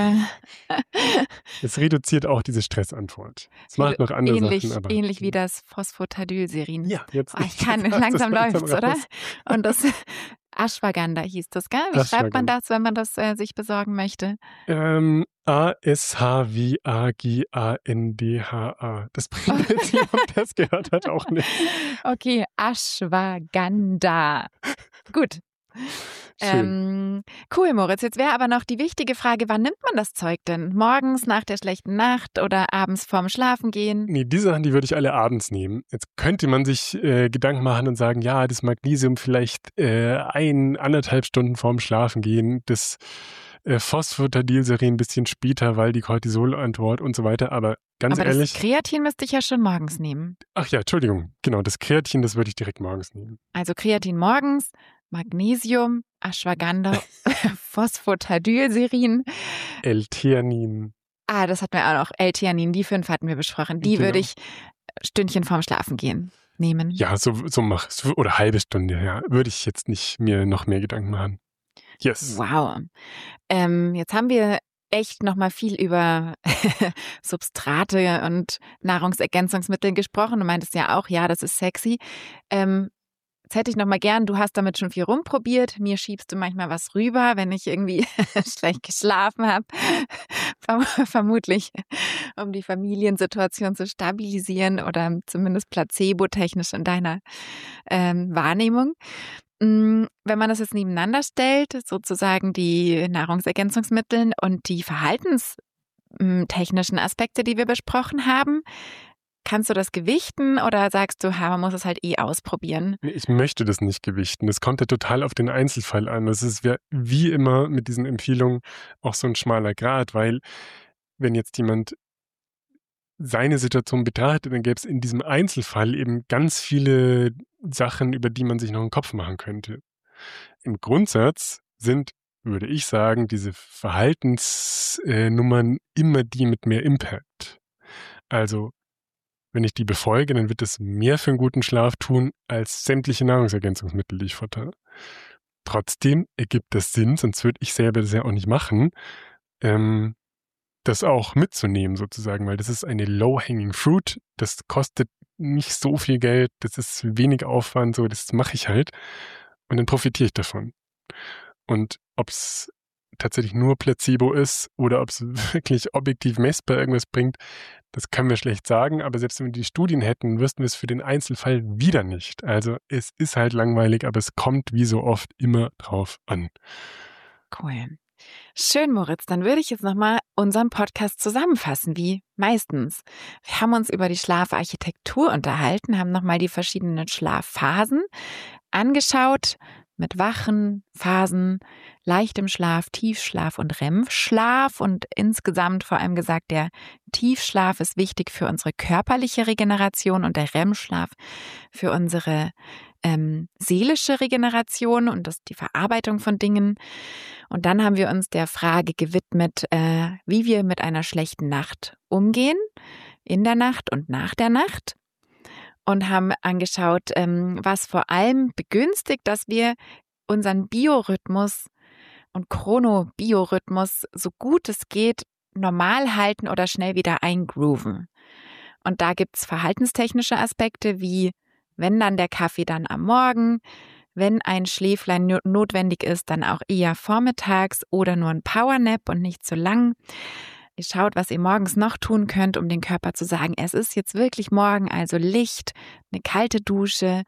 [SPEAKER 1] Es reduziert auch diese Stressantwort. Es macht noch andere Sachen. Aber
[SPEAKER 2] ähnlich wie das Phosphatidylserin.
[SPEAKER 1] Ja, jetzt.
[SPEAKER 2] Ich kann, langsam läuft's, oder? Und das Ashwagandha hieß das, gell? Wie schreibt man das, wenn man das sich besorgen möchte?
[SPEAKER 1] Ashwagandha. Das bringt jetzt jemand, der es gehört hat, auch nicht.
[SPEAKER 2] Okay, Ashwagandha. Gut. Cool, Moritz. Jetzt wäre aber noch die wichtige Frage, wann nimmt man das Zeug denn? Morgens, nach der schlechten Nacht oder abends vorm Schlafengehen?
[SPEAKER 1] Nee, die Sachen, die würde ich alle abends nehmen. Jetzt könnte man sich Gedanken machen und sagen, ja, das Magnesium vielleicht 1,5 Stunden vorm Schlafengehen, das Phosphatidylserin ein bisschen später, weil die Cortisolantwort und so weiter. Aber ganz ehrlich.
[SPEAKER 2] Das Kreatin müsste ich ja schon morgens nehmen.
[SPEAKER 1] Ach ja, Entschuldigung. Genau, das Kreatin, das würde ich direkt morgens nehmen.
[SPEAKER 2] Also Kreatin morgens, Magnesium, Ashwagandha, Phosphatidylserin.
[SPEAKER 1] L-Theanin.
[SPEAKER 2] Das hatten wir auch noch. L-Theanin, die 5 hatten wir besprochen. Die würde ich Stündchen vorm Schlafengehen nehmen.
[SPEAKER 1] Ja, so mach es. Oder halbe Stunde, ja. Würde ich jetzt nicht mir noch mehr Gedanken machen. Yes.
[SPEAKER 2] Wow. Jetzt haben wir echt nochmal viel über Substrate und Nahrungsergänzungsmittel gesprochen. Du meintest ja auch, ja, das ist sexy. Jetzt hätte ich nochmal gern, du hast damit schon viel rumprobiert. Mir schiebst du manchmal was rüber, wenn ich irgendwie schlecht geschlafen habe. Vermutlich, um die Familiensituation zu stabilisieren oder zumindest placebo-technisch in deiner Wahrnehmung. Wenn man das jetzt nebeneinander stellt, sozusagen die Nahrungsergänzungsmittel und die verhaltenstechnischen Aspekte, die wir besprochen haben, kannst du das gewichten oder sagst du, man muss es halt ausprobieren?
[SPEAKER 1] Ich möchte das nicht gewichten. Das kommt ja total auf den Einzelfall an. Das ist wie immer mit diesen Empfehlungen auch so ein schmaler Grat, weil wenn jetzt jemand seine Situation betrachtet, dann gäbe es in diesem Einzelfall eben ganz viele Sachen, über die man sich noch einen Kopf machen könnte. Im Grundsatz sind, würde ich sagen, diese Verhaltensnummern immer die mit mehr Impact. Also wenn ich die befolge, dann wird es mehr für einen guten Schlaf tun, als sämtliche Nahrungsergänzungsmittel, die ich futter. Trotzdem ergibt es Sinn, sonst würde ich selber das ja auch nicht machen, das auch mitzunehmen sozusagen, weil das ist eine low-hanging fruit, das kostet nicht so viel Geld, das ist wenig Aufwand, so das mache ich halt und dann profitiere ich davon. Und ob es tatsächlich nur Placebo ist oder ob es wirklich objektiv messbar irgendwas bringt, das können wir schlecht sagen, aber selbst wenn wir die Studien hätten, wüssten wir es für den Einzelfall wieder nicht. Also es ist halt langweilig, aber es kommt wie so oft immer drauf an.
[SPEAKER 2] Cool. Schön, Moritz. Dann würde ich jetzt nochmal unseren Podcast zusammenfassen, wie meistens. Wir haben uns über die Schlafarchitektur unterhalten, haben nochmal die verschiedenen Schlafphasen angeschaut, mit wachen Phasen, leichtem Schlaf, Tiefschlaf und REM-Schlaf. Und insgesamt vor allem gesagt, der Tiefschlaf ist wichtig für unsere körperliche Regeneration und der REM-Schlaf für unsere seelische Regeneration und die Verarbeitung von Dingen. Und dann haben wir uns der Frage gewidmet, wie wir mit einer schlechten Nacht umgehen, in der Nacht und nach der Nacht. Und haben angeschaut, was vor allem begünstigt, dass wir unseren Biorhythmus und Chronobiorhythmus so gut es geht normal halten oder schnell wieder eingrooven. Und da gibt es verhaltenstechnische Aspekte wie, wenn dann der Kaffee dann am Morgen, wenn ein Schläflein notwendig ist, dann auch eher vormittags oder nur ein Powernap und nicht zu lang. Ihr schaut, was ihr morgens noch tun könnt, um den Körper zu sagen, es ist jetzt wirklich morgen, also Licht, eine kalte Dusche,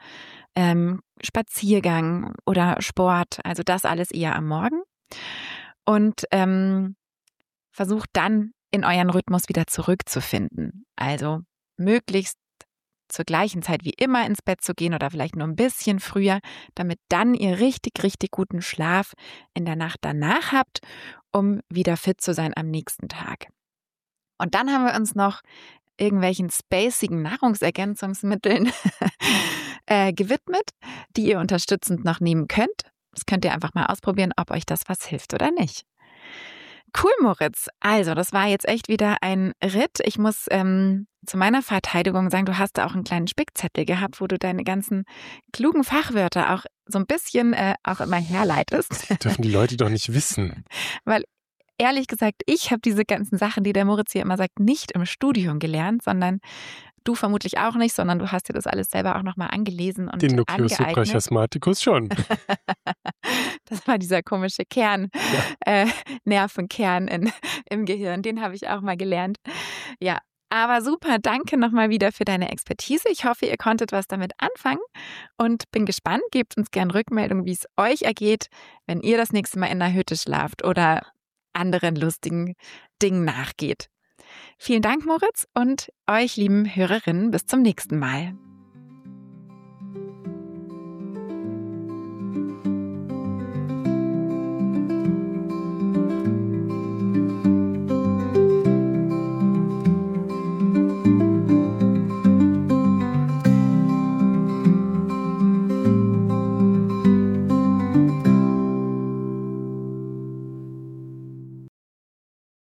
[SPEAKER 2] Spaziergang oder Sport, also das alles eher am Morgen. Und versucht dann in euren Rhythmus wieder zurückzufinden. Also möglichst zur gleichen Zeit wie immer ins Bett zu gehen oder vielleicht nur ein bisschen früher, damit dann ihr richtig, richtig guten Schlaf in der Nacht danach habt, um wieder fit zu sein am nächsten Tag. Und dann haben wir uns noch irgendwelchen spacigen Nahrungsergänzungsmitteln gewidmet, die ihr unterstützend noch nehmen könnt. Das könnt ihr einfach mal ausprobieren, ob euch das was hilft oder nicht. Cool, Moritz. Also, das war jetzt echt wieder ein Ritt. Ich muss zu meiner Verteidigung sagen, du hast da auch einen kleinen Spickzettel gehabt, wo du deine ganzen klugen Fachwörter auch so ein bisschen auch immer herleitest.
[SPEAKER 1] Das dürfen die Leute doch nicht wissen.
[SPEAKER 2] Weil, ehrlich gesagt, ich habe diese ganzen Sachen, die der Moritz hier immer sagt, nicht im Studium gelernt, sondern du vermutlich auch nicht, sondern du hast dir das alles selber auch nochmal angelesen und
[SPEAKER 1] den Nucleus suprachiasmaticus schon.
[SPEAKER 2] Das war dieser komische Kern, Nervenkern im Gehirn, den habe ich auch mal gelernt. Ja, aber super, danke nochmal wieder für deine Expertise. Ich hoffe, ihr konntet was damit anfangen und bin gespannt. Gebt uns gern Rückmeldung, wie es euch ergeht, wenn ihr das nächste Mal in der Hütte schlaft oder anderen lustigen Dingen nachgeht. Vielen Dank, Moritz, und euch lieben Hörerinnen, bis zum nächsten Mal.